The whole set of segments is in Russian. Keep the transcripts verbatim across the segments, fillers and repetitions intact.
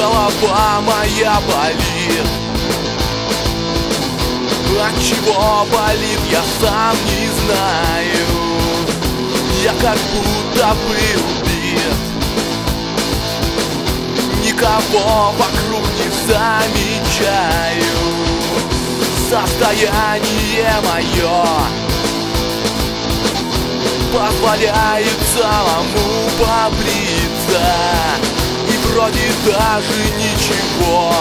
голова моя болит. От чего болит, я сам не знаю. Я как будто бы убит. Никого вокруг не замечаю. Состояние мое позволяет самому побриться. И вроде даже ничего.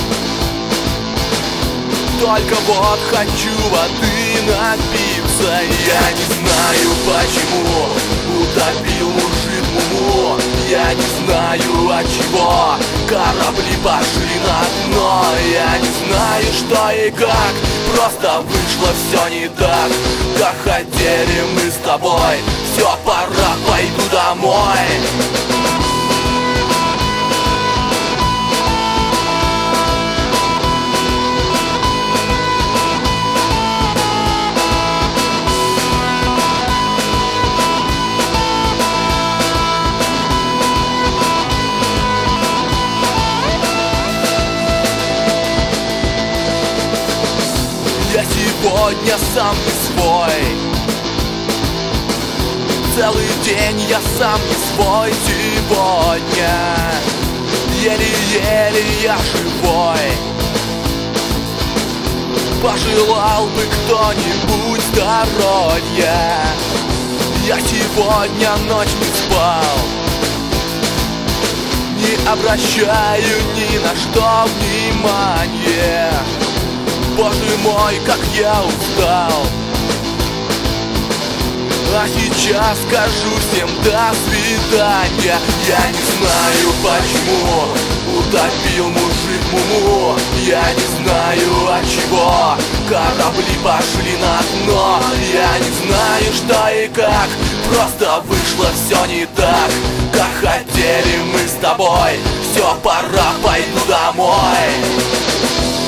Только вот хочу воды напиться. Я не знаю почему утопил мужик муму. Я не знаю от чего корабли пошли на дно. Я не знаю что и как, просто вышло все не так, как хотели мы с тобой. Все, пора, пойду домой. Я сегодня сам не свой. Целый день я сам не свой сегодня. Еле-еле я живой. Пожелал бы кто-нибудь здоровья. Я сегодня ночь не спал. Не обращаю ни на что внимания. Боже мой, как я устал. А сейчас скажу всем до свидания. Я не знаю почему утопил мужик муму. Я не знаю от чего корабли пошли на дно. Я не знаю что и как, просто вышло все не так, как хотели мы с тобой. Все, пора, пойду домой.